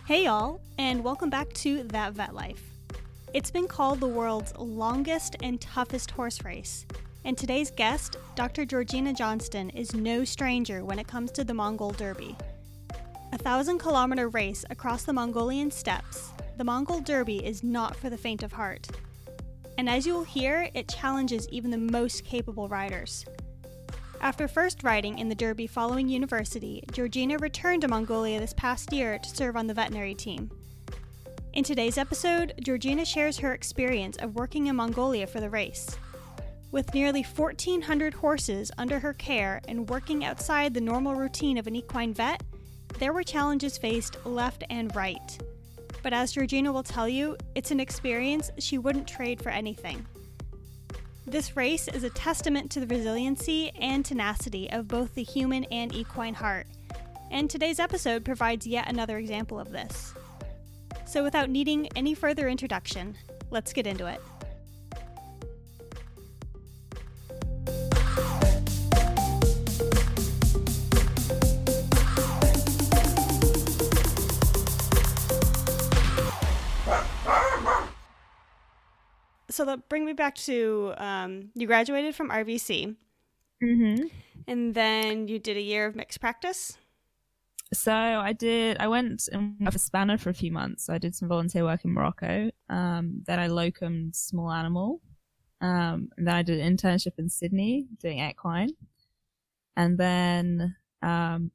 Hey y'all, and welcome back to That Vet Life. It's been called the world's longest and toughest horse race, and today's guest, Dr. Georgina Johnston, is no stranger when it comes to the Mongol Derby. A 1,000-kilometer race across the Mongolian steppes, the Mongol Derby is not for the faint of heart. And as you will hear, it challenges even the most capable riders. After first riding in the Derby following university, Georgina returned to Mongolia this past year to serve on the veterinary team. In today's episode, Georgina shares her experience of working in Mongolia for the race. With nearly 1,400 horses under her care and working outside the normal routine of an equine vet, there were challenges faced left and right. But as Georgina will tell you, it's an experience she wouldn't trade for anything. This race is a testament to the resiliency and tenacity of both the human and equine heart, and today's episode provides yet another example of this. So without needing any further introduction, let's get into it. So that bring me back to you graduated from RVC, and then you did a year of mixed practice. So I went and worked for Spanner for a few months. So I did some volunteer work in Morocco. Then I locumed small animal. And then I did an internship in Sydney doing equine. And then I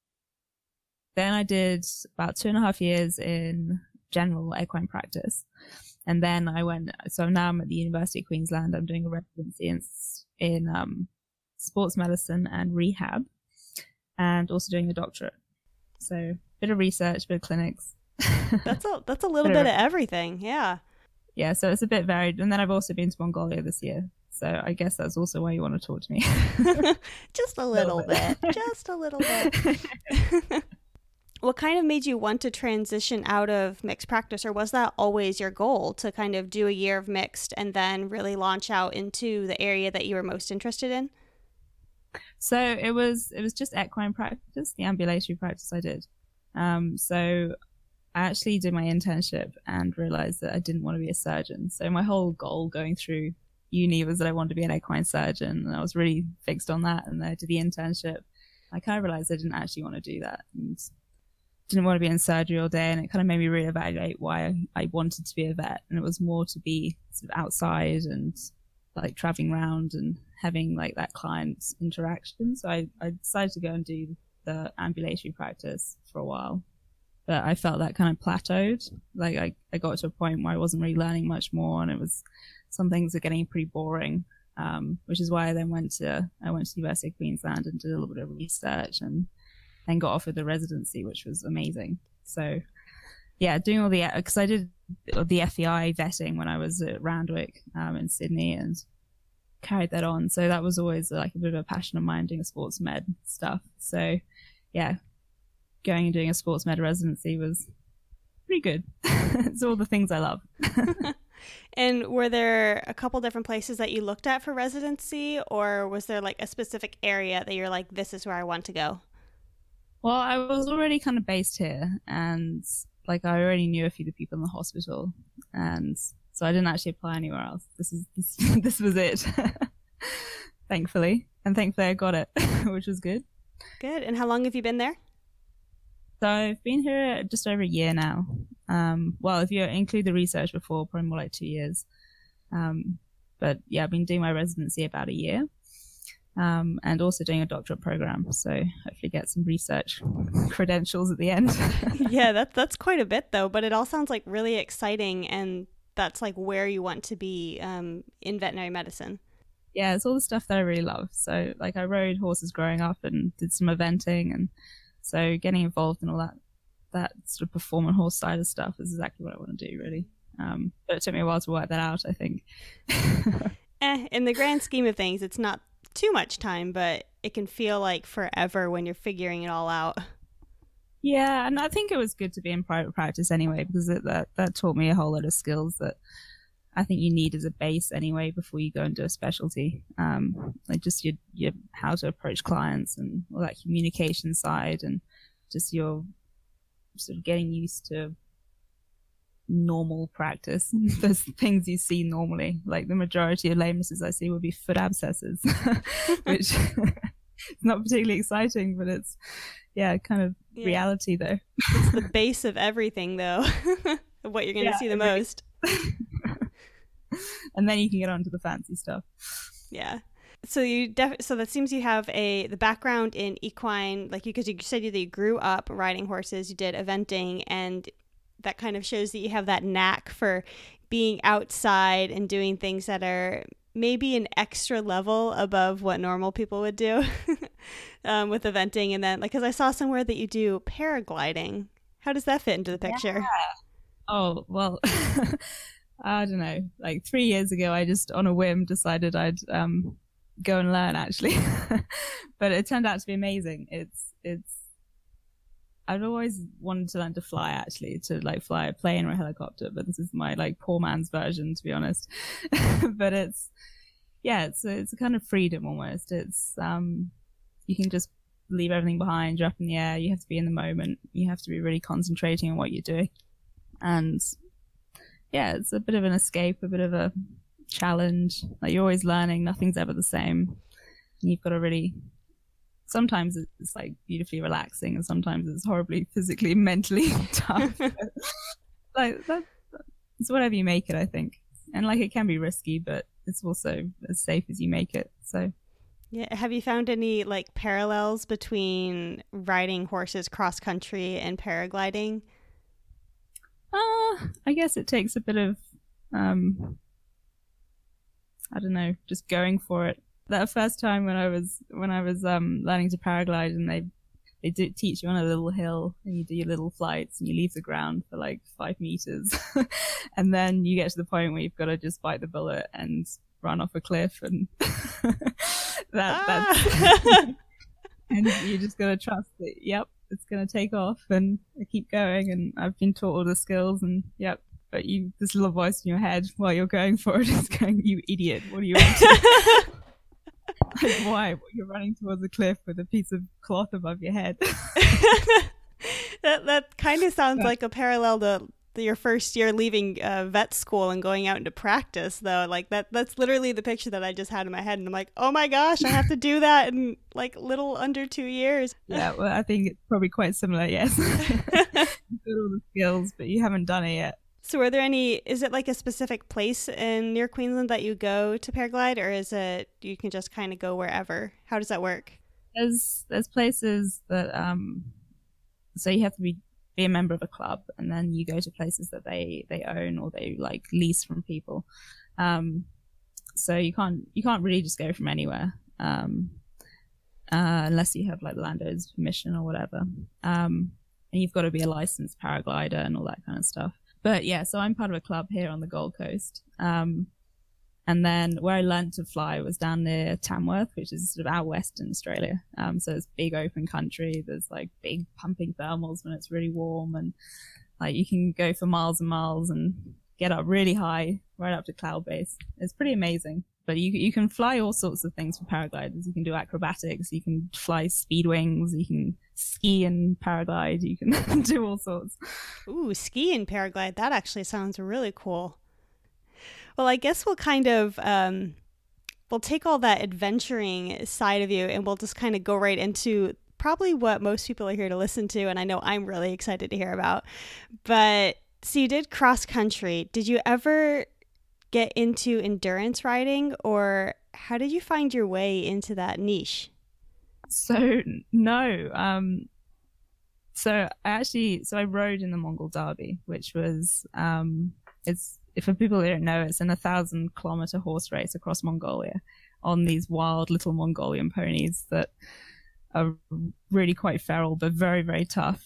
did about 2.5 years in general equine practice. And then so now I'm at the University of Queensland. I'm doing a residency in sports medicine and rehab, and also doing a doctorate. So a bit of research, bit of clinics. That's a little bit of everything, yeah. Yeah, so it's a bit varied. And then I've also been to Mongolia this year. So I guess that's also why you want to talk to me. Just a little bit. Just a little bit. What kind of made you want to transition out of mixed practice, or was that always your goal to kind of do a year of mixed and then really launch out into the area that you were most interested in? So it was just equine practice, the ambulatory practice I did. So I actually did my internship and realized that I didn't want to be a surgeon. So my whole goal going through uni was that I wanted to be an equine surgeon, and I was really fixed on that. And then I did the internship. I kind of realized I didn't actually want to do that, and didn't want to be in surgery all day, and it kind of made me reevaluate why I wanted to be a vet. And it was more to be sort of outside and like traveling around and having like that client interaction. So I decided to go and do the ambulatory practice for a while, but I felt that kind of plateaued. Like I got to a point where I wasn't really learning much more, and some things are getting pretty boring, which is why I then went to the University of Queensland and did a little bit of research, and then got offered the residency, which was amazing. So yeah, doing because I did the FEI vetting when I was at Randwick in Sydney, and carried that on. So that was always like a bit of a passion of mine, doing sports med stuff. So yeah, going and doing a sports med residency was pretty good. It's all the things I love. And were there a couple different places that you looked at for residency, or was there like a specific area that you're like, this is where I want to go? Well, I was already kind of based here, and like I already knew a few of the people in the hospital, and so I didn't actually apply anywhere else. This was it. Thankfully I got it, which was good. Good. And how long have you been there? So I've been here just over a year now. Well, if you include the research before, probably more like 2 years. But yeah, I've been doing my residency about a year. And also doing a doctorate program, so hopefully get some research credentials at the end. Yeah, that's quite a bit though, but it all sounds like really exciting, and that's like where you want to be in veterinary medicine. Yeah, it's all the stuff that I really love. So like I rode horses growing up and did some eventing, and so getting involved in all that sort of performance horse side of stuff is exactly what I want to do, really. But it took me a while to work that out, I think. In the grand scheme of things, it's not too much time, but it can feel like forever when you're figuring it all out. Yeah, and I think it was good to be in private practice anyway, because that taught me a whole lot of skills that I think you need as a base anyway before you go and do a specialty. Like just your how to approach clients and all that communication side, and just your sort of getting used to normal practice. There's things you see normally, like the majority of lamenesses I see would be foot abscesses, which it's not particularly exciting, but it's kind of reality though. It's the base of everything though, of what you're going to see the most. And then you can get on to the fancy stuff. Yeah. So so that seems you have the background in equine, like because you said that you grew up riding horses, you did eventing, and that kind of shows that you have that knack for being outside and doing things that are maybe an extra level above what normal people would do with eventing. And then, like, because I saw somewhere that you do paragliding. How does that fit into the picture? Yeah. Oh, well, I don't know. Like 3 years ago, I just on a whim decided I'd go and learn, actually. But it turned out to be amazing. I'd always wanted to learn to fly, actually, to like fly a plane or a helicopter, but this is my like poor man's version, to be honest. But it's a kind of freedom almost. It's you can just leave everything behind. You're up in the air. You have to be in the moment. You have to be really concentrating on what you're doing. And yeah, it's a bit of an escape, a bit of a challenge. Like you're always learning. Nothing's ever the same. And you've got to really. Sometimes it's like beautifully relaxing, and sometimes it's horribly physically, mentally tough. Like it's whatever you make it, I think. And like it can be risky, but it's also as safe as you make it. So yeah, have you found any like parallels between riding horses cross country and paragliding? I guess it takes a bit of I don't know, just going for it. That first time when I was learning to paraglide, and they do teach you on a little hill, and you do your little flights, and you leave the ground for like 5 meters, and then you get to the point where you've got to just bite the bullet and run off a cliff, and that's and you just got to trust that. Yep, it's going to take off, and I keep going, and I've been taught all the skills, and yep. But this little voice in your head while you're going for it is going, "You idiot! What are you up to?" Like, why? You're running towards a cliff with a piece of cloth above your head. That kind of sounds like a parallel to your first year leaving vet school and going out into practice, though. Like that's literally the picture that I just had in my head, and I'm like, oh my gosh, I have to do that in like little under 2 years. Yeah, well, I think it's probably quite similar. Yes, you've got all the skills, but you haven't done it yet. So is it like a specific place near Queensland that you go to paraglide, or is it you can just kind of go wherever? How does that work? There's places that so you have to be a member of a club, and then you go to places that they own or they like lease from people. So you can't really just go from anywhere unless you have like the landowner's permission or whatever. And you've got to be a licensed paraglider and all that kind of stuff. But yeah, so I'm part of a club here on the Gold Coast. And then where I learned to fly was down near Tamworth, which is sort of out west in Australia. So it's big open country. There's like big pumping thermals when it's really warm, and like you can go for miles and miles and get up really high, right up to cloud base. It's pretty amazing. But you can fly all sorts of things for paragliders. You can do acrobatics, you can fly speed wings, you can ski and paraglide, you can do all sorts. Ooh, ski and paraglide, that actually sounds really cool. Well, I guess we'll kind of, we'll take all that adventuring side of you, and we'll just kind of go right into probably what most people are here to listen to, and I know I'm really excited to hear about. But, so you did cross country. Did you ever get into endurance riding, or how did you find your way into that niche? So no, so I rode in the Mongol Derby, which was it's, for people who don't know, it's an 1,000-kilometer horse race across Mongolia on these wild little Mongolian ponies that are really quite feral but very, very tough.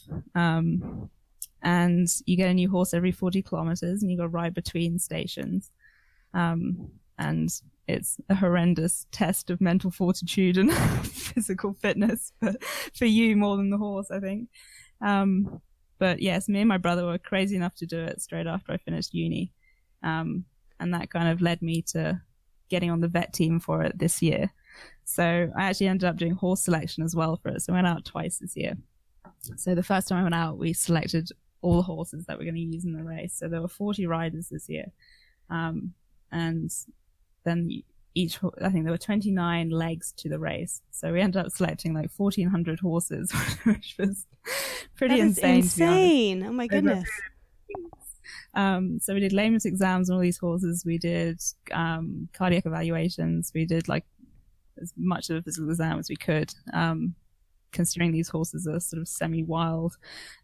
And you get a new horse every 40 kilometers, and you got to ride between stations. And it's a horrendous test of mental fortitude and physical fitness for you more than the horse, I think. But yes, me and my brother were crazy enough to do it straight after I finished uni. And that kind of led me to getting on the vet team for it this year. So I actually ended up doing horse selection as well for it. So I went out twice this year. So the first time I went out, we selected all the horses that we're going to use in the race. So there were 40 riders this year. And then I think there were 29 legs to the race. So we ended up selecting like 1,400 horses, which was pretty insane. Insane. Oh my goodness. So we did lameness exams on all these horses. We did cardiac evaluations. We did like as much of a physical exam as we could, considering these horses are sort of semi-wild.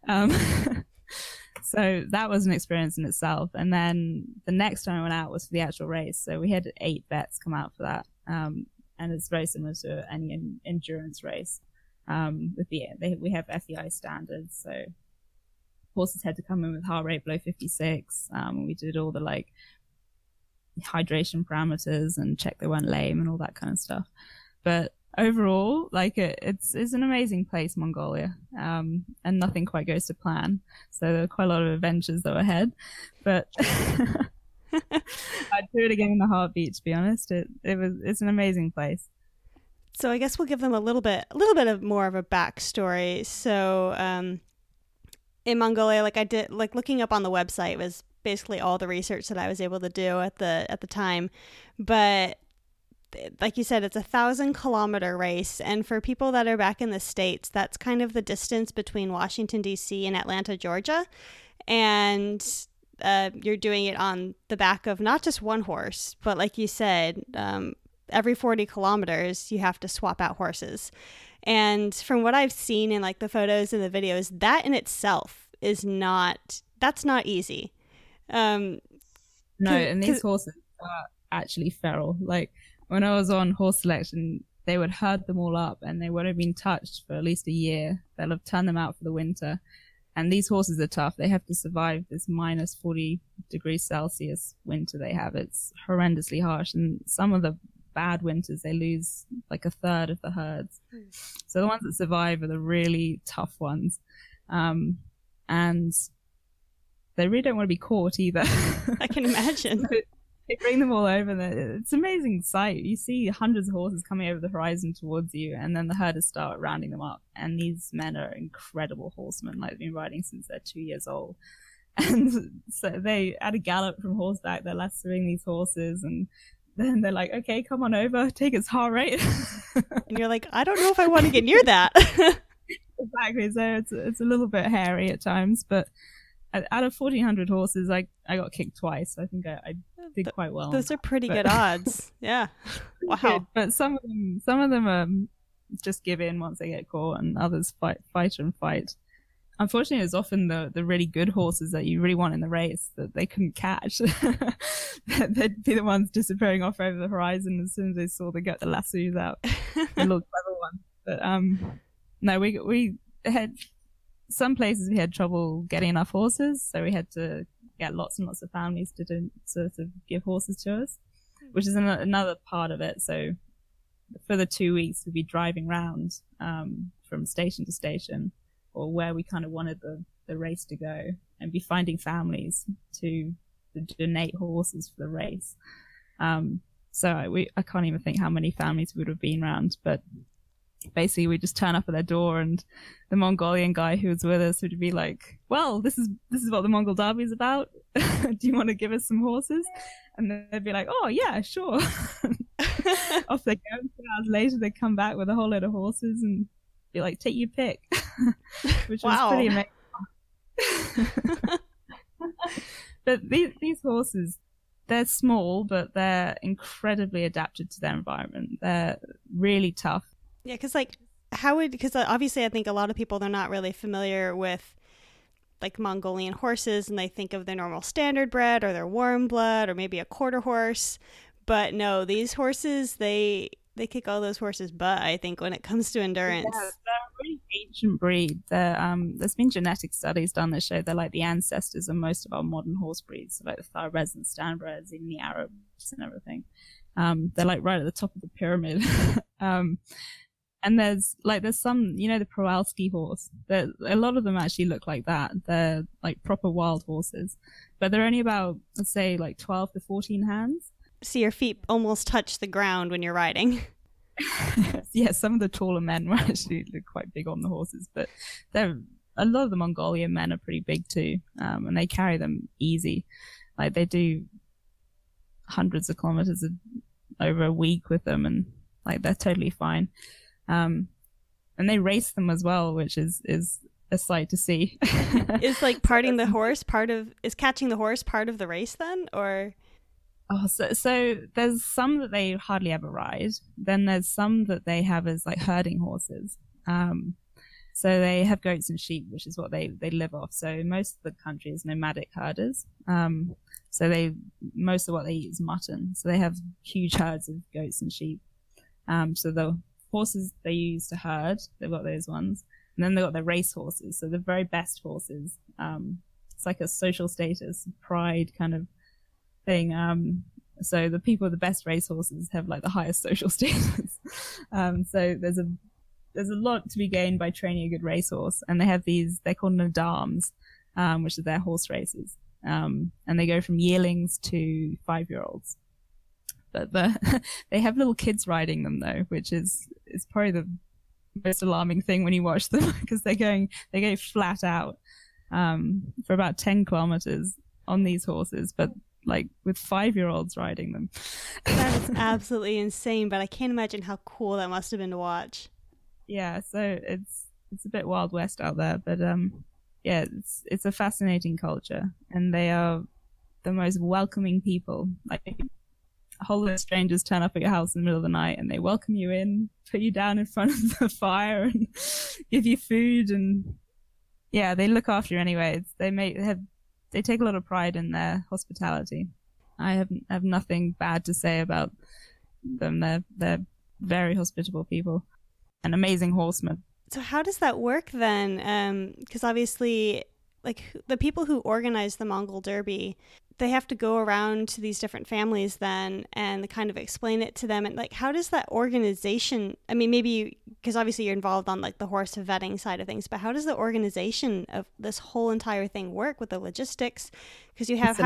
So that was an experience in itself. And then the next time I went out was for the actual race. So we had 8 vets come out for that. And it's very similar to any endurance race. We have FEI standards. So horses had to come in with heart rate below 56. We did all the like hydration parameters and check they weren't lame and all that kind of stuff. But overall, like it's an amazing place, Mongolia, and nothing quite goes to plan. So there are quite a lot of adventures that were ahead, but I'd do it again in a heartbeat. To be honest, it's an amazing place. So I guess we'll give them a little bit of more of a backstory. So in Mongolia, like I did, like looking up on the website was basically all the research that I was able to do at the time, but like you said, it's 1,000-kilometer race. And for people that are back in the States, that's kind of the distance between Washington, D.C. and Atlanta, Georgia. And you're doing it on the back of not just one horse, but like you said, every 40 kilometers, you have to swap out horses. And from what I've seen in like the photos and the videos, that in itself that's not easy. No, and these horses are actually feral. Like, when I was on horse selection, they would herd them all up and they would have been touched for at least a year. They'll have turned them out for the winter. And these horses are tough. They have to survive this minus 40 degrees Celsius winter they have. It's horrendously harsh. And some of the bad winters, they lose like a third of the herds. So the ones that survive are the really tough ones. And they really don't want to be caught either. I can imagine. So they bring them all over. It's an amazing sight. You see hundreds of horses coming over the horizon towards you, and then the herders start rounding them up. And these men are incredible horsemen. Like, they've been riding since they're 2 years old. And so they, at a gallop from horseback, they're lassoing these horses, and then they're like, okay, come on over, take its heart rate. And you're like, I don't know if I want to get near that. Exactly. So it's a little bit hairy at times, but out of 1,400 horses, I got kicked twice. So I think I did quite well. Those are pretty good odds. Yeah. Wow. But some of them just give in once they get caught, and others fight. Unfortunately, it's often the really good horses that you really want in the race that they couldn't catch. They'd be the ones disappearing off over the horizon as soon as they saw they got the lassos out. The little clever ones. But no, we had some places we had trouble getting enough horses, so we had to get lots and lots of families to sort of give horses to us, which is another part of it. So for the 2 weeks, we'd be driving around from station to station, or where we kind of wanted the race to go, and be finding families to donate horses for the race. So I can't even think how many families we would have been around, but basically we just turn up at their door, and the Mongolian guy who was with us would be like, well, this is what the Mongol Derby is about. Do you want to give us some horses? And then they'd be like, oh yeah, sure. Off they go. 2 hours later they come back with a whole load of horses and be like, take your pick. Which was pretty amazing. But these horses, they're small, but they're incredibly adapted to their environment. They're really tough. Yeah, because obviously I think a lot of people, they're not really familiar with like Mongolian horses, and they think of their normal standard bred or their warm blood or maybe a quarter horse. But no, these horses, they kick all those horses' butt, I think, when it comes to endurance. Yeah, they're a really ancient breed. There's been genetic studies done that show they're like the ancestors of most of our modern horse breeds, so like the thoroughbreds and standardbreds, even the Arabs and everything. They're like right at the top of the pyramid. And there's some, the Przewalski horse. A lot of them actually look like that. They're like proper wild horses, but they're only about, let's say, like 12 to 14 hands. So your feet almost touch the ground when you're riding. Yeah, some of the taller men were actually quite big on the horses, but they're a lot of the Mongolian men are pretty big too, and they carry them easy. Like they do hundreds of kilometers over a week with them, and like they're totally fine. And they race them as well, which is a sight to see. Is like parting the horse is catching the horse part of the race then, or? Oh, so there's some that they hardly ever ride. Then there's some that they have as like herding horses. So they have goats and sheep, which is what they live off. So most of the country is nomadic herders. So most of what they eat is mutton. So they have huge herds of goats and sheep. So the horses they use to herd, they've got those ones. And then they've got their race horses. So the very best horses. It's like a social status, pride kind of thing. So the people with the best race horses have like the highest social status. So there's a lot to be gained by training a good racehorse, and they have they're called nadams, which are their horse races, and they go from yearlings to 5-year-olds. But they have little kids riding them though, which is probably the most alarming thing when you watch them, because they go flat out for about 10 kilometers on these horses, but like with 5-year-olds riding them. That is absolutely insane, but I can't imagine how cool that must have been to watch. Yeah, so it's a bit Wild West out there, but yeah, it's a fascinating culture, and they are the most welcoming people. Like a whole lot of strangers turn up at your house in the middle of the night, and they welcome you in, put you down in front of the fire, and give you food, and yeah, they look after you anyway. They take a lot of pride in their hospitality. I have nothing bad to say about them. They're very hospitable people. An amazing horseman. So how does that work then? Because obviously, like the people who organize the Mongol Derby, they have to go around to these different families then and kind of explain it to them. And like, how does that organization? I mean, maybe because obviously you're involved on like the horse vetting side of things, but how does the organization of this whole entire thing work with the logistics? Because you have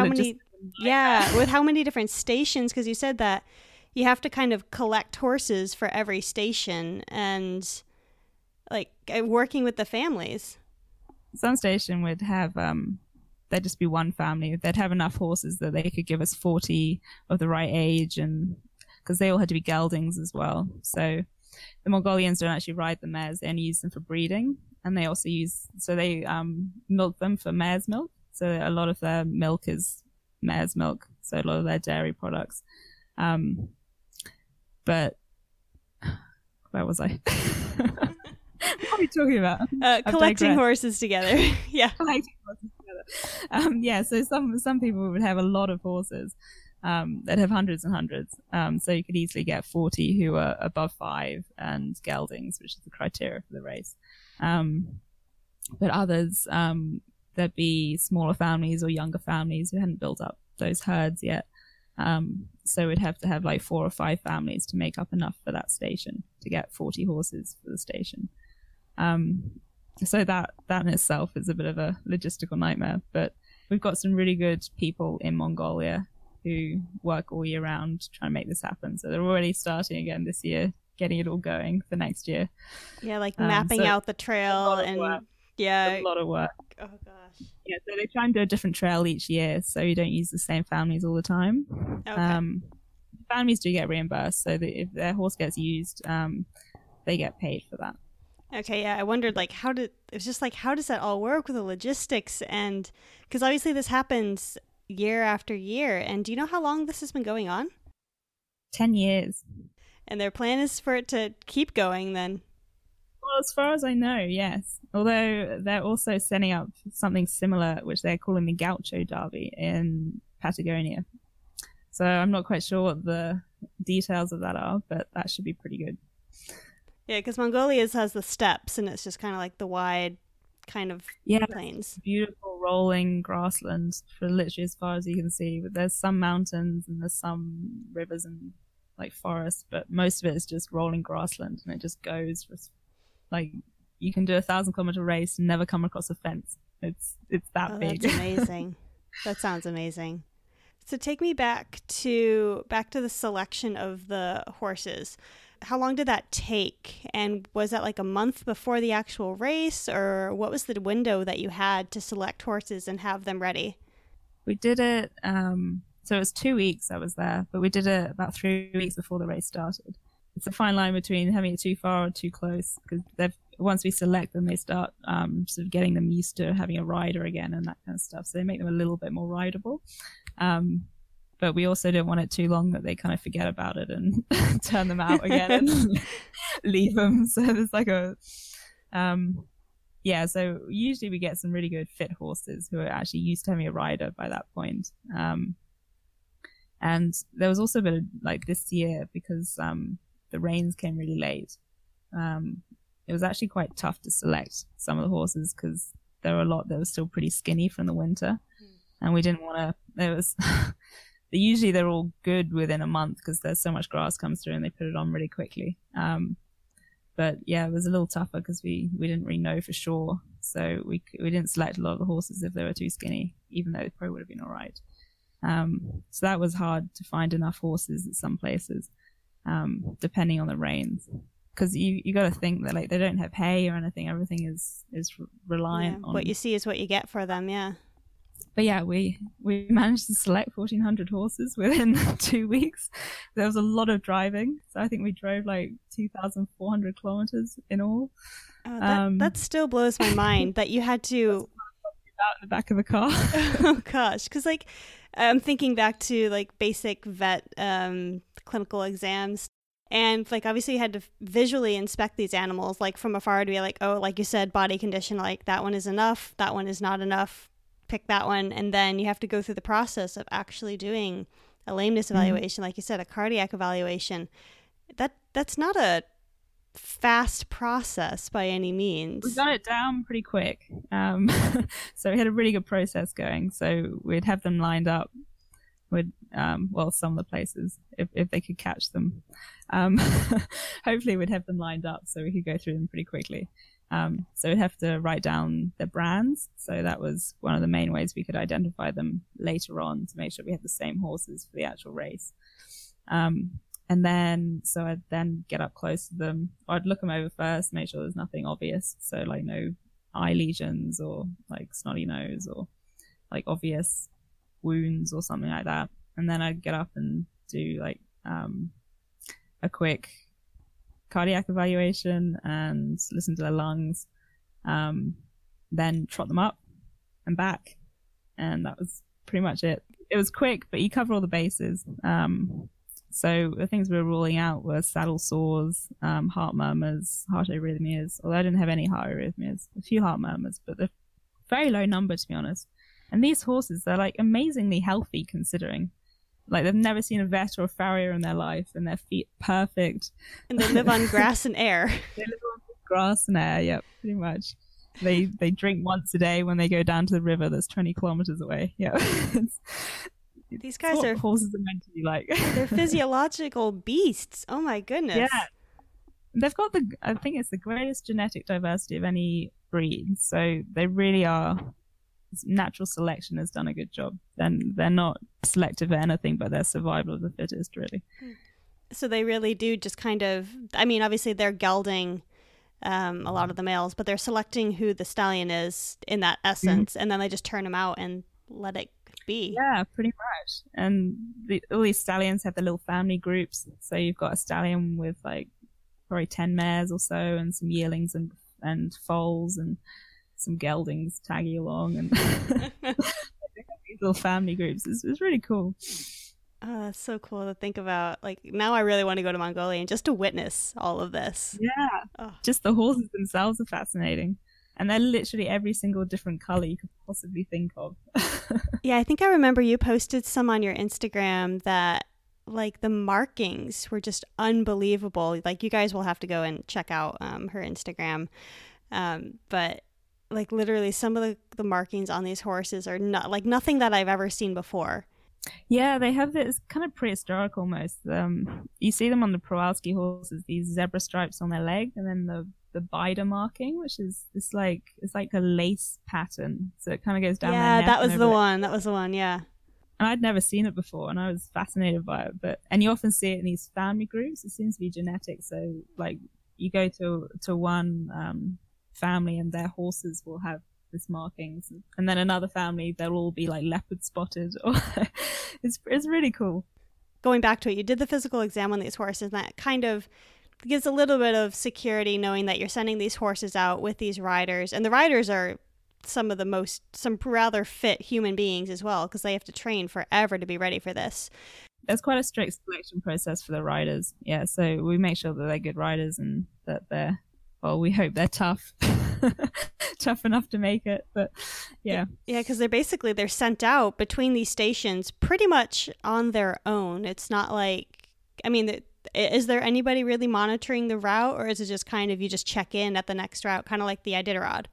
with how many different stations? Because you said that you have to kind of collect horses for every station, and like working with the families. Some station would have there'd just be one family. They'd have enough horses that they could give us 40 of the right age, and because they all had to be geldings as well. So the Mongolians don't actually ride the mares; they only use them for breeding, and they also they milk them for mare's milk. So a lot of their milk is mare's milk. So a lot of their dairy products. But where was I? What are we talking about? Collecting horses together. Yeah. Collecting horses together. Yeah, so some people would have a lot of horses that have hundreds and hundreds. So you could easily get 40 who are above 5 and geldings, which is the criteria for the race. But others, there'd be smaller families or younger families who hadn't built up those herds yet. So we'd have to have like 4 or 5 families to make up enough for that station to get 40 horses for the station. So that in itself is a bit of a logistical nightmare, but we've got some really good people in Mongolia who work all year round trying to make this happen. So they're already starting again this year, getting it all going for next year. Yeah, like mapping out the trail and a lot of work. Oh gosh. Yeah, so they try and do a different trail each year, so you don't use the same families all the time. Okay. Families do get reimbursed, so that if their horse gets used, they get paid for that. Okay, yeah, I wondered like how does that all work with the logistics, and because obviously this happens year after year, and do you know how long this has been going on? 10 years. And their plan is for it to keep going then? Well, as far as I know, yes. Although they're also setting up something similar, which they're calling the Gaucho Derby in Patagonia. So I'm not quite sure what the details of that are, but that should be pretty good. Yeah, because Mongolia has the steppes, and it's just kind of like the wide kind of plains. Beautiful rolling grasslands for literally as far as you can see. But there's some mountains and there's some rivers and like forests, but most of it is just rolling grassland, and it just goes for, like, you can do a 1,000-kilometer race and never come across a fence. It's that big. That's amazing. That sounds amazing. So take me back to the selection of the horses. How long did that take? And was that like a month before the actual race, or what was the window that you had to select horses and have them ready? We did it, so it was 2 weeks I was there, but we did it about 3 weeks before the race started. It's a fine line between having it too far or too close, because once we select them, they start sort of getting them used to having a rider again and that kind of stuff. So they make them a little bit more rideable. But we also don't want it too long that they kind of forget about it and turn them out again and leave them. So there's like so usually we get some really good fit horses who are actually used to having a rider by that point. And there was also a bit of like this year, because the rains came really late. It was actually quite tough to select some of the horses because there were a lot that were still pretty skinny from the winter. And we didn't want to, usually they're all good within a month because there's so much grass comes through and they put it on really quickly. But yeah, it was a little tougher because we didn't really know for sure. So we didn't select a lot of the horses if they were too skinny, even though they probably would have been all right. So that was hard to find enough horses at some places, depending on the rains. Because you got to think that like they don't have hay or anything. Everything is reliant on what you see is what you get for them. Yeah. But yeah, we managed to select 1,400 horses within 2 weeks. There was a lot of driving. So I think we drove like 2,400 kilometers in all. That still blows my mind that you had to... out in the back of the car. Oh gosh. Because like I'm thinking back to like basic vet clinical exams. And like obviously you had to visually inspect these animals like from afar to be like, oh, like you said, body condition, like that one is enough, that one is not enough. Pick that one, and then you have to go through the process of actually doing a lameness evaluation, like you said, a cardiac evaluation. That's not a fast process by any means. We got it down pretty quick, so we had a really good process going. So we'd have them lined up with some of the places if they could catch them. Hopefully we'd have them lined up so we could go through them pretty quickly. So we'd have to write down their brands. So that was one of the main ways we could identify them later on to make sure we had the same horses for the actual race. And then, so I'd then get up close to them. I'd look them over first, make sure there's nothing obvious. So like no eye lesions or like snotty nose or like obvious wounds or something like that. And then I'd get up and do like a quick cardiac evaluation and listen to their lungs, then trot them up and back, and that was pretty much it. It was quick, but you cover all the bases. So the things we were ruling out were saddle sores, heart murmurs, heart arrhythmias, although I didn't have any heart arrhythmias, a few heart murmurs, but they're very low number, to be honest. And these horses, they're like amazingly healthy considering. Like they've never seen a vet or a farrier in their life, and their feet perfect. And they live on grass and air. They live on grass and air, yep, pretty much. They drink once a day when they go down to the river that's 20 kilometers away. Yeah. These guys are horses are meant to be like. They're physiological beasts. Oh my goodness. Yeah. They've got I think it's the greatest genetic diversity of any breed. So they really are. Natural selection has done a good job. Then they're not selective for anything but their survival of the fittest, really. So they really do just kind of, I mean, obviously they're gelding a lot of the males, but they're selecting who the stallion is in that essence, and then they just turn them out and let it be. Yeah, pretty much. And all these stallions have their little family groups. So you've got a stallion with like probably 10 mares or so, and some yearlings and foals and some geldings tagging along, and these little family groups. It's really cool. Oh, that's so cool to think about. Like now I really want to go to Mongolia and just to witness all of this. Yeah. Oh. Just the horses themselves are fascinating. And they're literally every single different color you could possibly think of. Yeah, I think I remember you posted some on your Instagram that like the markings were just unbelievable. Like you guys will have to go and check out her Instagram. But like literally some of the markings on these horses are not like nothing that I've ever seen before. Yeah, they have this kind of prehistoric almost. You see them on the Przewalski horses, these zebra stripes on their leg, and then the bider marking, which is it's like a lace pattern. So it kind of goes down their neck. Yeah, that was the one. Yeah. and I'd never seen it before, and I was fascinated by it. And you often see it in these family groups. It seems to be genetic. So like you go to one family and their horses will have this markings, and then another family they'll all be like leopard spotted. Or it's really cool. Going back to it, you did the physical exam on these horses, and that kind of gives a little bit of security knowing that you're sending these horses out with these riders, and the riders are some rather fit human beings as well, because they have to train forever to be ready for this. There's quite a strict selection process for the riders. Yeah, so we make sure that they're good riders and that we hope they're tough. Tough enough to make it, but yeah, because they're sent out between these stations pretty much on their own. It's not like, I mean, is there anybody really monitoring the route, or is it just kind of you just check in at the next route, kind of like the Iditarod?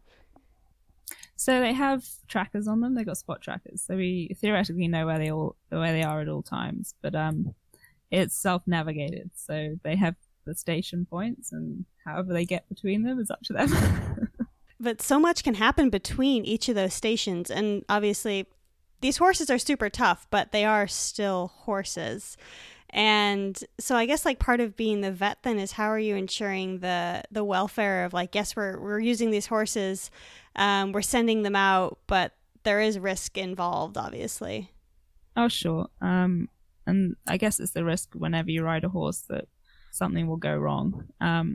So they have trackers on them. They've got spot trackers, so we theoretically know where they are at all times. But it's self-navigated, so they have the station points, and however they get between them is up to them. But so much can happen between each of those stations, and obviously these horses are super tough, but they are still horses. And so I guess like part of being the vet then is, how are you ensuring the welfare of, like, yes, we're using these horses, we're sending them out, but there is risk involved, obviously. Oh, sure. And I guess it's the risk whenever you ride a horse that something will go wrong.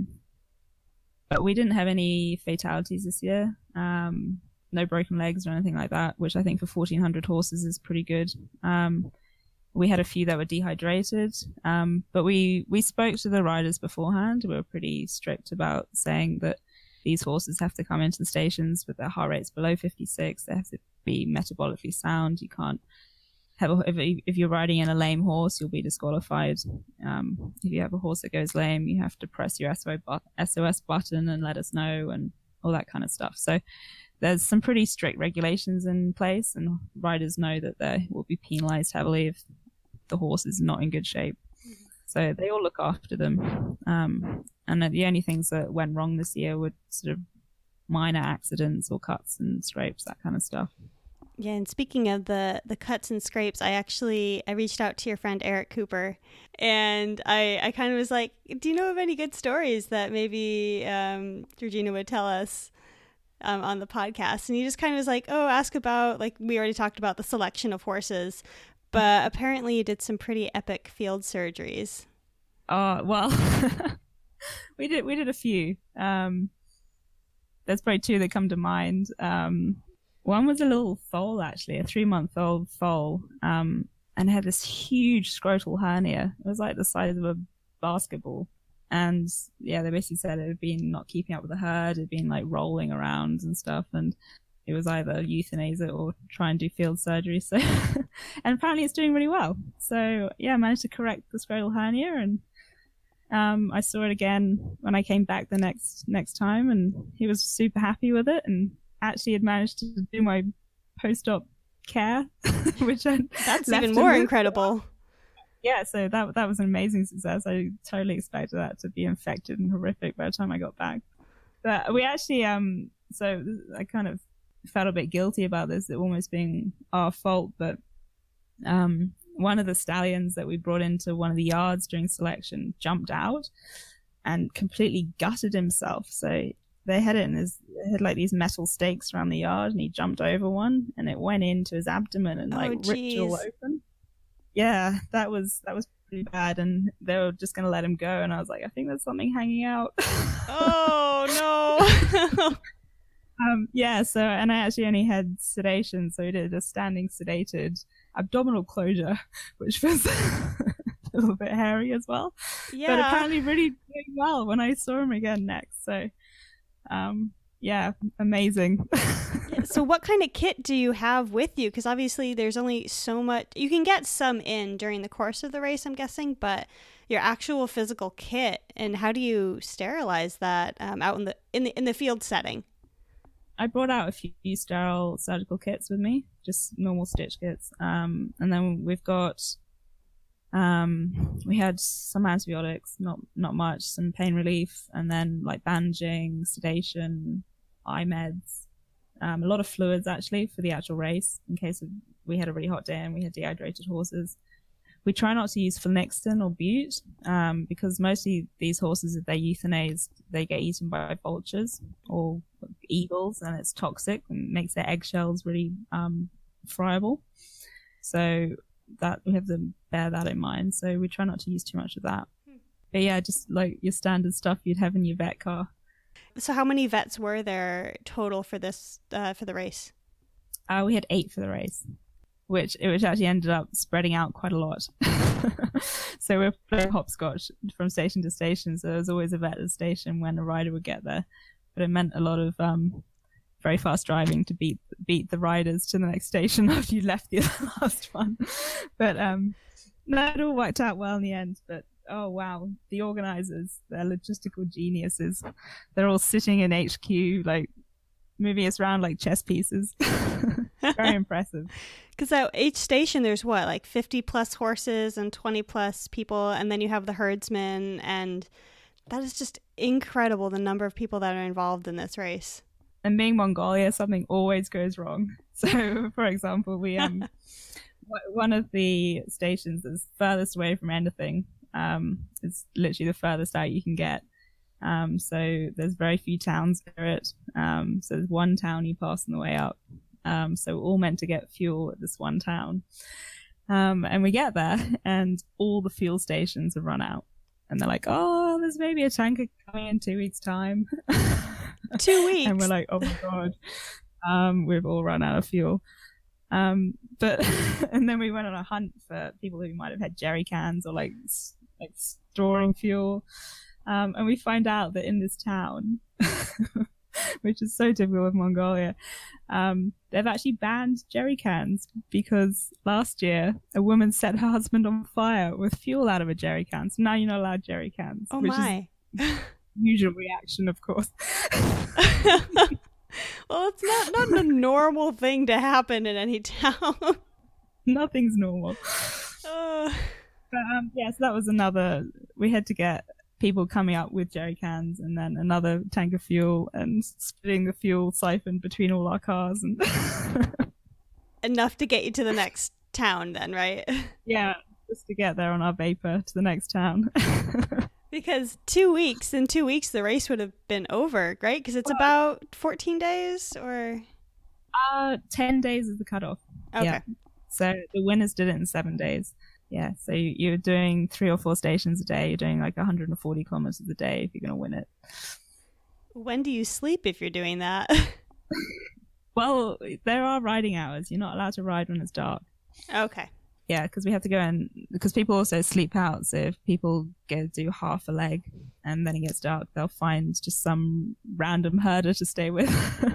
But we didn't have any fatalities this year. No broken legs or anything like that, which I think for 1,400 horses is pretty good. We had a few that were dehydrated, but we spoke to the riders beforehand. We were pretty strict about saying that these horses have to come into the stations with their heart rates below 56. They have to be metabolically sound. You can't have if you're riding in a lame horse, you'll be disqualified. If you have a horse that goes lame, you have to press your SOS button and let us know, and all that kind of stuff. So there's some pretty strict regulations in place, and riders know that they will be penalized heavily if the horse is not in good shape. So they all look after them. And the only things that went wrong this year were sort of minor accidents or cuts and scrapes, that kind of stuff. Yeah, and speaking of the cuts and scrapes, I reached out to your friend Eric Cooper, and I kind of was like, do you know of any good stories that maybe Georgina would tell us on the podcast? And he just kind of was like, oh, ask about, like, we already talked about the selection of horses, but apparently you did some pretty epic field surgeries. Well, we did a few. There's probably two that come to mind. One was a little foal, actually, a 3-month-old foal, and had this huge scrotal hernia. It was like the size of a basketball. And yeah, they basically said it had been not keeping up with the herd, it had been like rolling around and stuff, and it was either euthanize it or try and do field surgery. So, and apparently it's doing really well. So yeah, I managed to correct the scrotal hernia, and I saw it again when I came back the next time, and he was super happy with it, and actually had managed to do my post-op care, which that's even more incredible. Yeah, so that was an amazing success. I totally expected that to be infected and horrific by the time I got back. But we actually, so I kind of felt a bit guilty about this, it almost being our fault, but one of the stallions that we brought into one of the yards during selection jumped out and completely gutted himself. So they had had like these metal stakes around the yard, and he jumped over one, and it went into his abdomen and ripped it all open. Yeah, that was pretty bad, and they were just going to let him go, and I was like, I think there's something hanging out. Oh no. Yeah, so, and I actually only had sedation, so we did a standing sedated abdominal closure, which was a little bit hairy as well. Yeah. But apparently really doing well when I saw him again next. So, yeah, amazing. So what kind of kit do you have with you? Because obviously there's only so much. You can get some in during the course of the race, I'm guessing, but your actual physical kit, and how do you sterilize that out in the field setting? I brought out a few sterile surgical kits with me, just normal stitch kits. And then we've got, we had some antibiotics, not much, some pain relief, and then like bandaging, sedation, eye meds, A lot of fluids actually for the actual race in case we had a really hot day and we had dehydrated horses. We try not to use flunixin or bute because mostly these horses, if they're euthanized, they get eaten by vultures or eagles, and it's toxic and makes their eggshells really friable. So that we have to bear that in mind. So we try not to use too much of that. But yeah, just like your standard stuff you'd have in your vet car. So how many vets were there total for this for the race? We had 8 for the race, which actually ended up spreading out quite a lot. So we're playing hopscotch from station to station. So there was always a vet at the station when a rider would get there. But it meant a lot of very fast driving to beat the riders to the next station after you left the last one. But no, it all worked out well in the end. But oh wow, the organizers, they're logistical geniuses. They're all sitting in HQ, like moving us around like chess pieces. Very impressive. Because at each station there's what, like 50 plus horses and 20 plus people, and then you have the herdsmen, and that is just incredible, the number of people that are involved in this race. And being Mongolia, something always goes wrong. So for example, we one of the stations is furthest away from anything. It's literally the furthest out you can get. So there's very few towns near it. So there's one town you pass on the way up. So we're all meant to get fuel at this one town. And we get there and all the fuel stations have run out. And they're like, oh, there's maybe a tanker coming in 2 weeks' time. 2 weeks? And we're like, oh my God, we've all run out of fuel. But and then we went on a hunt for people who might have had jerry cans or like storing fuel. And we find out that in this town, which is so typical of Mongolia, they've actually banned jerry cans because last year a woman set her husband on fire with fuel out of a jerry can. So now you're not allowed jerry cans. Oh which my. Is usual reaction, of course. Well, it's not a normal thing to happen in any town. Nothing's normal. But yeah, so that was another. We had to get people coming up with jerry cans and then another tank of fuel and splitting the fuel siphon between all our cars and enough to get you to the next town then, right? Yeah, just to get there on our vapor to the next town. Because 2 weeks, in 2 weeks the race would have been over, right? Because it's about 14 days or 10 days is the cutoff. Okay. Yeah. So the winners did it in 7 days. Yeah, so you're doing 3 or 4 stations a day. You're doing like 140 kilometers a day if you're going to win it. When do you sleep if you're doing that? Well, there are riding hours. You're not allowed to ride when it's dark. Okay. Yeah, because we have to go in, because people also sleep out. So if people do half a leg and then it gets dark, they'll find just some random herder to stay with.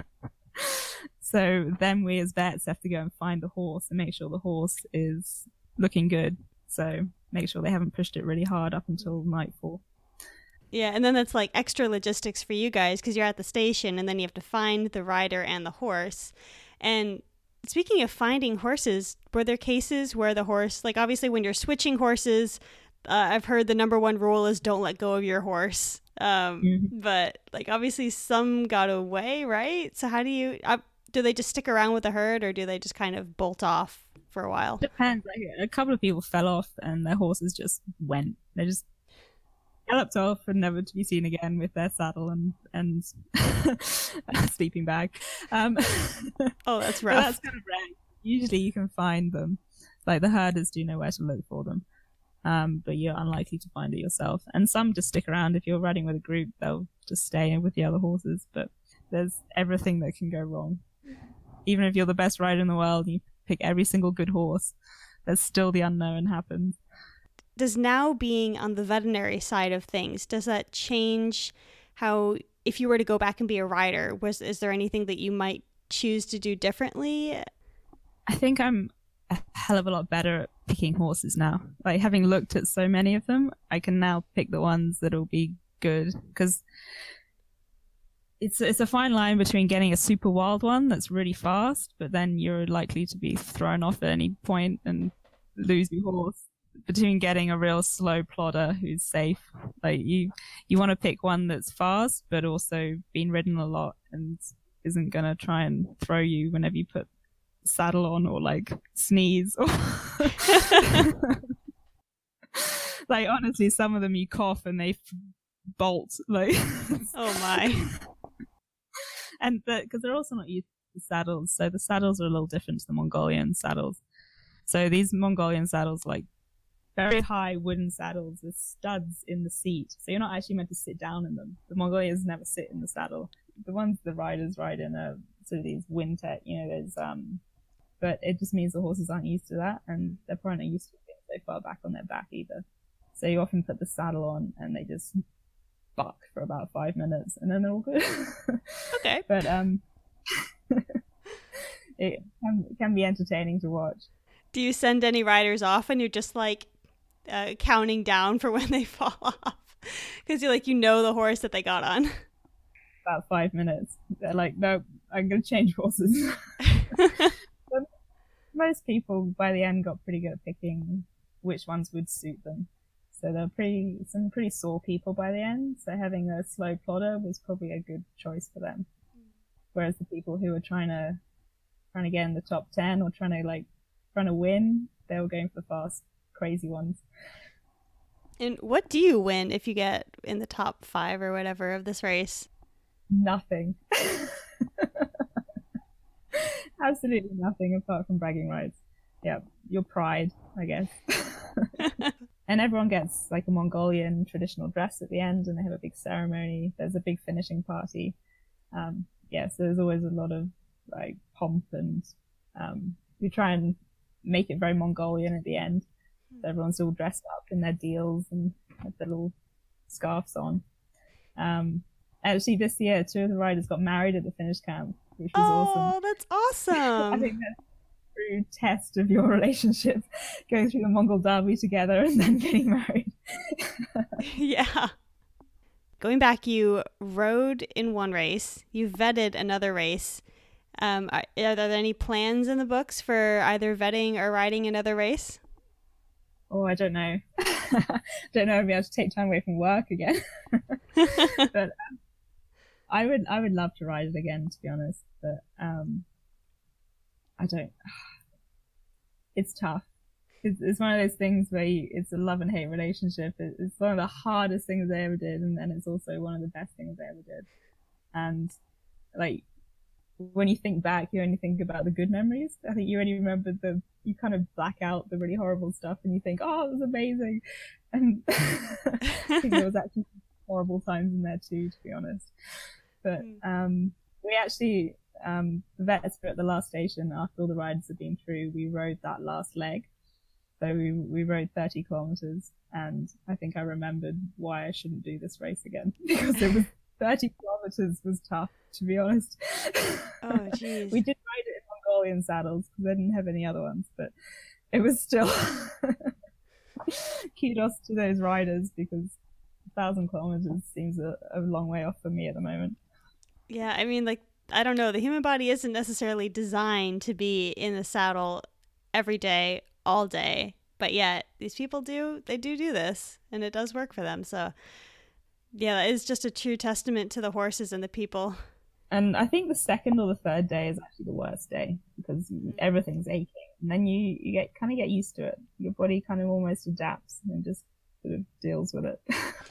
So then we as vets have to go and find the horse and make sure the horse is looking good. So make sure they haven't pushed it really hard up until nightfall. Yeah, and then that's like extra logistics for you guys because you're at the station and then you have to find the rider and the horse. And speaking of finding horses, were there cases where the horse, like obviously when you're switching horses, I've heard the number one rule is don't let go of your horse. But like obviously some got away, right? So how do they just stick around with the herd or do they just kind of bolt off for a while? Depends. Like, a couple of people fell off and their horses just went. They just galloped off and never to be seen again with their saddle and sleeping bag. Oh, that's rough. That's kind of rare. Usually you can find them. Like the herders do know where to look for them. But you're unlikely to find it yourself. And some just stick around. If you're riding with a group, they'll just stay with the other horses. But there's everything that can go wrong. Even if you're the best rider in the world, you pick every single good horse, there's still the unknown happens. Does now being on the veterinary side of things, does that change how, if you were to go back and be a rider, is there anything that you might choose to do differently? I think I'm a hell of a lot better at picking horses now. Like having looked at so many of them, I can now pick the ones that'll be good because it's a fine line between getting a super wild one that's really fast, but then you're likely to be thrown off at any point and lose your horse, between getting a real slow plodder who's safe. Like you want to pick one that's fast, but also been ridden a lot and isn't going to try and throw you whenever you put saddle on or like sneeze or like honestly some of them you cough and they bolt like oh my. And because they're also not used to saddles, so the saddles are a little different to the Mongolian saddles. So these Mongolian saddles, like very high wooden saddles with studs in the seat, so you're not actually meant to sit down in them. The Mongolians never sit in the saddle. The ones the riders ride in are sort of these windtech, there's but it just means the horses aren't used to that, and they're probably not used to being so far back on their back either. So you often put the saddle on and they just buck for about 5 minutes and then they're all good. Okay. But it can be entertaining to watch. Do you send any riders off and you're just like counting down for when they fall off? Because you know the horse that they got on. About 5 minutes. They're like, no, I'm going to change horses. Most people by the end got pretty good at picking which ones would suit them. So they're some pretty sore people by the end. So having a slow plotter was probably a good choice for them. Whereas the people who were trying to get in the top 10 or trying to win, they were going for the fast, crazy ones. And what do you win if you get in the top 5 or whatever of this race? Nothing. Absolutely nothing apart from bragging rights. Yeah, your pride, I guess. And everyone gets like a Mongolian traditional dress at the end, and they have a big ceremony. There's a big finishing party. So there's always a lot of like pomp, and we try and make it very Mongolian at the end. So everyone's all dressed up in their deals and have their little scarves on. Actually, this year, 2 of the riders got married at the finish camp, which was awesome. Oh, that's awesome! I think that's a true test of your relationship, going through the Mongol Derby together and then getting married. Yeah. Going back, you rode in one race, you vetted another race. Are there any plans in the books for either vetting or riding another race? Oh, I don't know. Don't know if I'll be able to take time away from work again. But I would love to ride it again, to be honest. But I don't. It's tough. It's one of those things where it's a love and hate relationship. It's one of the hardest things I ever did, and then it's also one of the best things I ever did. And like when you think back, you only think about the good memories. I think you only remember you kind of black out the really horrible stuff, and you think, oh, it was amazing. And I think there was actually horrible times in there too, to be honest. But we actually, the vets were at the last station after all the riders had been through. We rode that last leg. So we rode 30 kilometers, and I think I remembered why I shouldn't do this race again, because it was 30 kilometers was tough, to be honest. Oh, jeez. We did ride it in Mongolian saddles because I didn't have any other ones, but it was still kudos to those riders, because 1,000 kilometers seems a long way off for me at the moment. Yeah, I mean, I don't know. The human body isn't necessarily designed to be in the saddle every day, all day, but yet these people do this, and it does work for them. So yeah, that is just a true testament to the horses and the people. And I think the second or the third day is actually the worst day, because everything's aching, and then you get used to it. Your body kind of almost adapts and just sort of deals with it.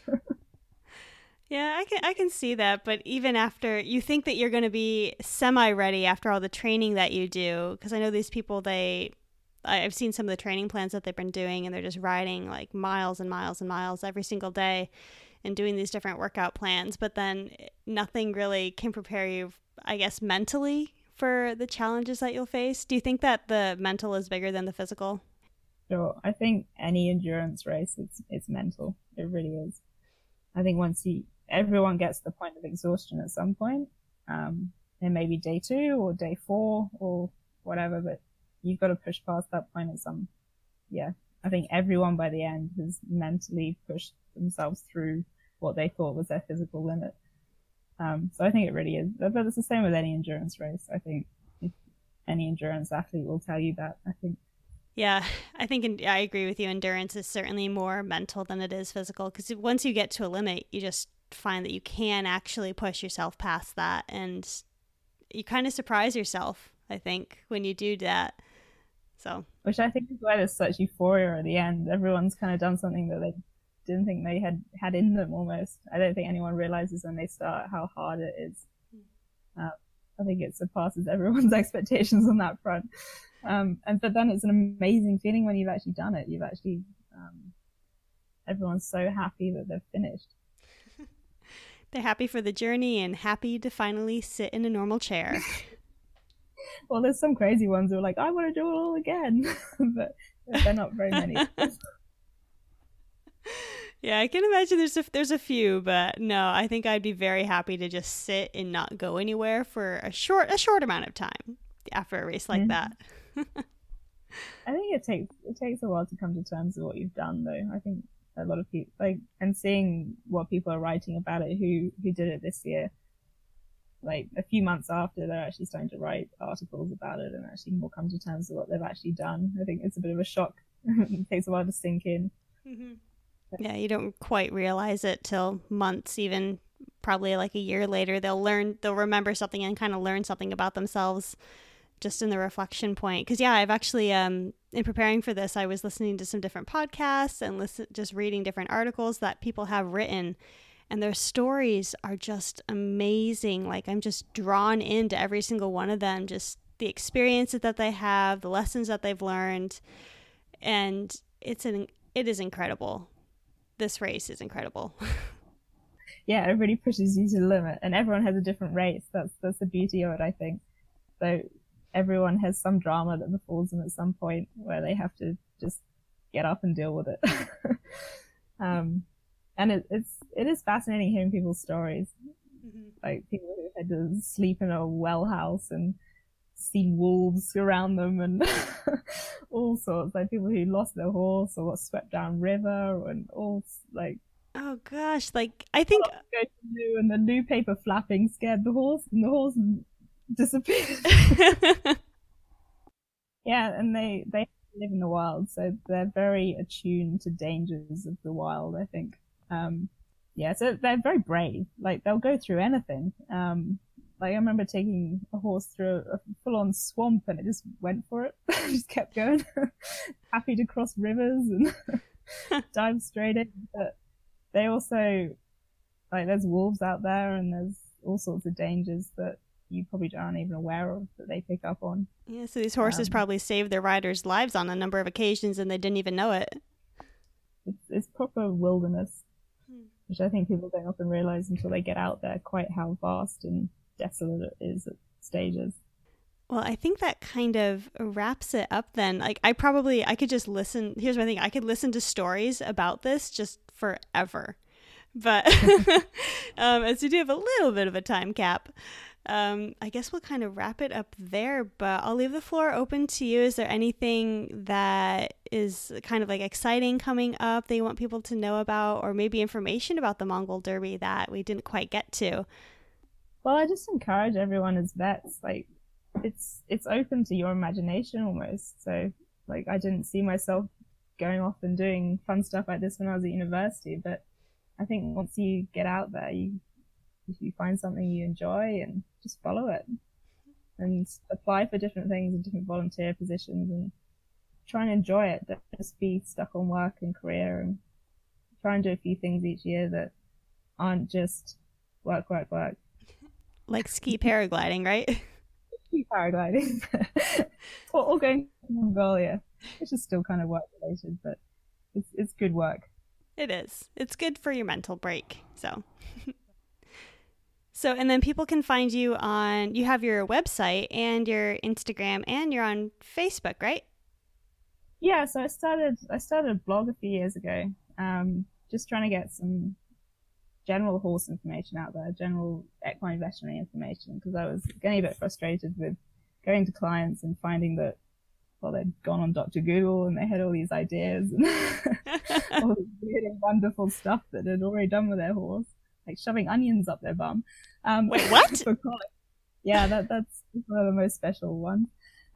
Yeah, I can see that, but even after, you think that you're going to be semi-ready after all the training that you do, because I know these people, I've seen some of the training plans that they've been doing, and they're just riding like miles and miles and miles every single day and doing these different workout plans, but then nothing really can prepare you, I guess, mentally for the challenges that you'll face. Do you think that the mental is bigger than the physical? Sure. I think any endurance race, it's mental. It really is. I think everyone gets to the point of exhaustion at some point. It may be day 2 or day 4 or whatever, but you've got to push past that point at some. Yeah, I think everyone by the end has mentally pushed themselves through what they thought was their physical limit. So I think it really is. But it's the same with any endurance race. I think any endurance athlete will tell you that, I think. Yeah, I think I agree with you. Endurance is certainly more mental than it is physical, because once you get to a limit, you just find that you can actually push yourself past that, and you kind of surprise yourself, I think, when you do that. So, which I think is why there's such euphoria at the end. Everyone's kind of done something that they didn't think they had in them almost. I don't think anyone realizes when they start how hard it is. I think it surpasses everyone's expectations on that front. But then it's an amazing feeling when you've actually done it. You've actually, everyone's so happy that they've finished. They're happy for the journey and happy to finally sit in a normal chair. Well, there's some crazy ones who are like, I want to do it all again. But they're not very many. Yeah, I can imagine there's a few, but no, I think I'd be very happy to just sit and not go anywhere for a short amount of time after a race like that. I think it takes a while to come to terms with what you've done, though. I think a lot of people and seeing what people are writing about it who did it this year, like a few months after, they're actually starting to write articles about it and actually more come to terms with what they've actually done. I think it's a bit of a shock. It takes a while to sink in. Mm-hmm. Yeah, you don't quite realize it till months, even probably like a year later. They'll remember something and kind of learn something about themselves just in the reflection point. Because, yeah, I've actually, in preparing for this, I was listening to some different podcasts and just reading different articles that people have written. And their stories are just amazing. Like, I'm just drawn into every single one of them, just the experiences that they have, the lessons that they've learned. And it is incredible. This race is incredible. Yeah, it really pushes you to the limit, and everyone has a different race. That's the beauty of it, I think. So everyone has some drama that befalls them at some point where they have to just get up and deal with it. And it is fascinating hearing people's stories, like people who had to sleep in a well house and seen wolves around them and all sorts, like people who lost their horse or got swept down river and all like, oh gosh, like I think and the new paper flapping scared the horse and the horse disappeared. Yeah, and they live in the wild, so they're very attuned to dangers of the wild, I think. Yeah, so they're very brave, like they'll go through anything. Like I remember taking a horse through a full-on swamp and it just went for it. It just kept going. Happy to cross rivers and dive straight in. But they also, like there's wolves out there and there's all sorts of dangers that you probably aren't even aware of that they pick up on. Yeah, so these horses probably saved their riders' lives on a number of occasions and they didn't even know it. It's proper wilderness, which I think people don't often realize until they get out there quite how vast and desolate it is at stages. Well, I think that kind of wraps it up then. Like I could just listen. Here's my thing. I could listen to stories about this just forever. But as we do have a little bit of a time cap, I guess we'll kind of wrap it up there, but I'll leave the floor open to you. Is there anything that is kind of like exciting coming up that you want people to know about, or maybe information about the Mongol Derby that we didn't quite get to? Well, I just encourage everyone as vets, like it's open to your imagination almost. So like I didn't see myself going off and doing fun stuff like this when I was at university, but I think once you get out there, if you find something you enjoy and just follow it and apply for different things and different volunteer positions and try and enjoy it. Don't just be stuck on work and career, and try and do a few things each year that aren't just work. Like ski paragliding, right? Ski paragliding. or going to Mongolia, which is still kind of work related, but it's good work. It is. It's good for your mental break. So, and then people can find you you have your website and your Instagram and you're on Facebook, right? Yeah. So I started a blog a few years ago, just trying to get some general horse information out there, general equine veterinary information, because I was getting a bit frustrated with going to clients and finding that, well, they'd gone on Dr. Google and they had all these ideas and all this weird and wonderful stuff that they'd already done with their horse, like shoving onions up their bum. Wait, what? For colic. Yeah, that's one of the most special ones.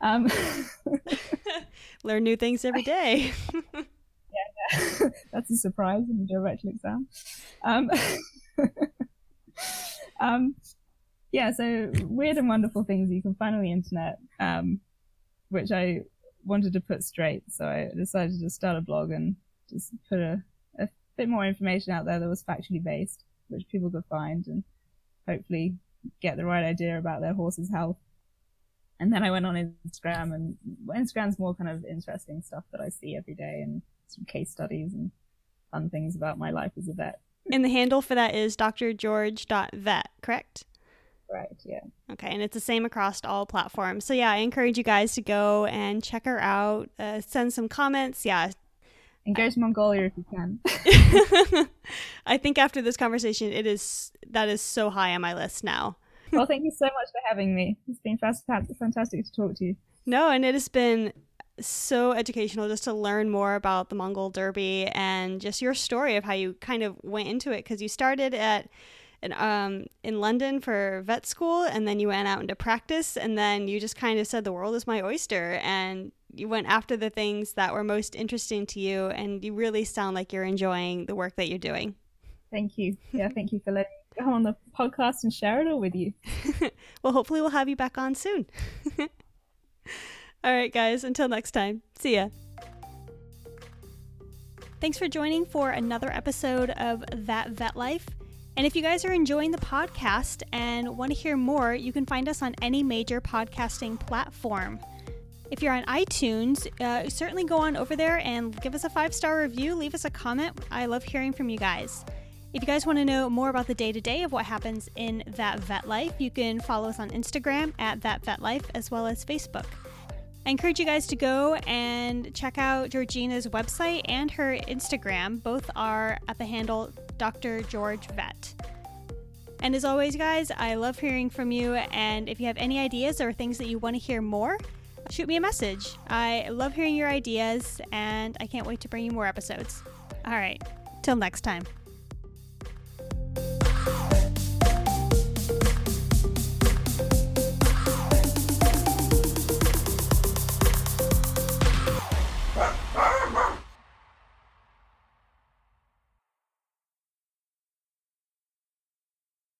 Learn new things every day. Yeah. That's a surprise when you do a rectal exam. Yeah, so weird and wonderful things you can find on the internet, which I wanted to put straight. So I decided to start a blog and just put a bit more information out there that was factually based, which people could find and hopefully get the right idea about their horse's health. And then I went on Instagram, and Instagram's more kind of interesting stuff that I see every day and some case studies and fun things about my life as a vet. And the handle for that is drgeorge.vet, correct? Right, yeah. Okay, and it's the same across all platforms. So yeah, I encourage you guys to go and check her out, send some comments. Yeah. And go to Mongolia if you can. I think after this conversation, that is so high on my list now. Well, thank you so much for having me. It's been fantastic to talk to you. No, and it has been so educational just to learn more about the Mongol Derby and just your story of how you kind of went into it, because you started in London for vet school, and then you went out into practice, and then you just kind of said the world is my oyster, and you went after the things that were most interesting to you, and you really sound like you're enjoying the work that you're doing. Thank you. Yeah, thank you for letting me go on the podcast and share it all with you. Well, hopefully we'll have you back on soon. All right, guys, until next time. See ya. Thanks for joining for another episode of That Vet Life. And if you guys are enjoying the podcast and want to hear more, you can find us on any major podcasting platform. If you're on iTunes, certainly go on over there and give us a 5-star review. Leave us a comment. I love hearing from you guys. If you guys want to know more about the day-to-day of what happens in That Vet Life, you can follow us on Instagram at That Vet Life, as well as Facebook. I encourage you guys to go and check out Georgina's website and her Instagram. Both are at the handle Dr. George Vet. And as always, guys, I love hearing from you. And if you have any ideas or things that you want to hear more, shoot me a message. I love hearing your ideas, and I can't wait to bring you more episodes. All right, till next time.